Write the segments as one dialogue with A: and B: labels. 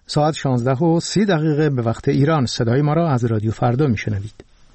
A: ساعت 16:30 به وقت ایران. صدای ما را از رادیو فردا میشنوید.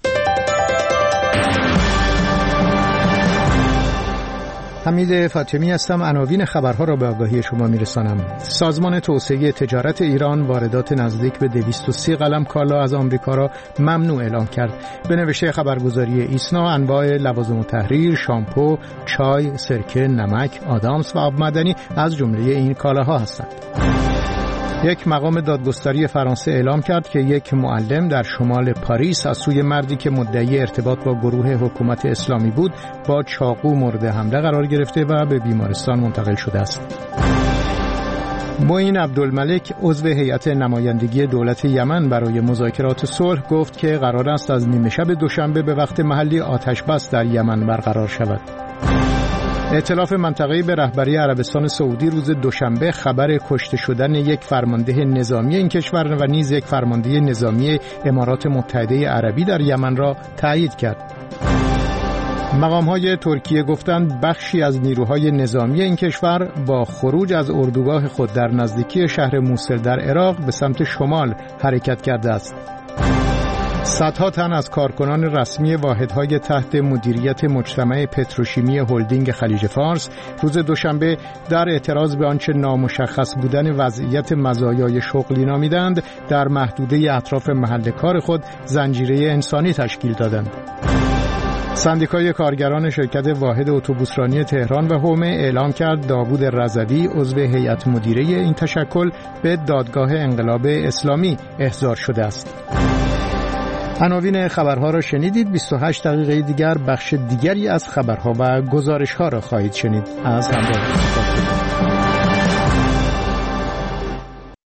A: حمید فاطمی هستم. عناوین خبرها را به آگاهی شما میرسانم. سازمان توسعه تجارت ایران واردات نزدیک به 230 قلم کالا از آمریکا را ممنوع اعلام کرد. به نوشته خبرگزاری ایسنا انواع لوازم التحریر، شامپو، چای، سرکه، نمک، آدامس و آب معدنی از جمله این کالاها هستند. یک مقام دادگستری فرانسه اعلام کرد که یک معلم در شمال پاریس از سوی مردی که مدعی ارتباط با گروه حکومت اسلامی بود با چاقو مورد حمله قرار گرفته و به بیمارستان منتقل شده است. معین عبدالملک عضو هیئت نمایندگی دولت یمن برای مذاکرات صلح گفت که قرار است از نیمه شب دوشنبه به وقت محلی آتش بس در یمن برقرار شود. ائتلاف منطقه‌ای به رهبری عربستان سعودی روز دوشنبه خبر کشته شدن یک فرمانده نظامی این کشور و نیز یک فرمانده نظامی امارات متحده عربی در یمن را تایید کرد. مقام‌های ترکیه گفتند بخشی از نیروهای نظامی این کشور با خروج از اردوگاه خود در نزدیکی شهر موصل در عراق به سمت شمال حرکت کرده است. صدها تن از کارکنان رسمی واحدهای تحت مدیریت مجتمع پتروشیمی هلدینگ خلیج فارس روز دوشنبه در اعتراض به آنچه نامشخص بودن وضعیت مزایای شغلی نامیدند در محدوده اطراف محل کار خود زنجیره انسانی تشکیل دادند. سندیکای کارگران شرکت واحد اتوبوسرانی تهران و حومه اعلام کرد داوود رضوی عضو هیئت مدیره این تشکل به دادگاه انقلاب اسلامی احضار شده است. عناوین خبرها را شنیدید. 28 دقیقه دیگر بخش دیگری از خبرها و گزارشها را خواهید شنید. از همراهی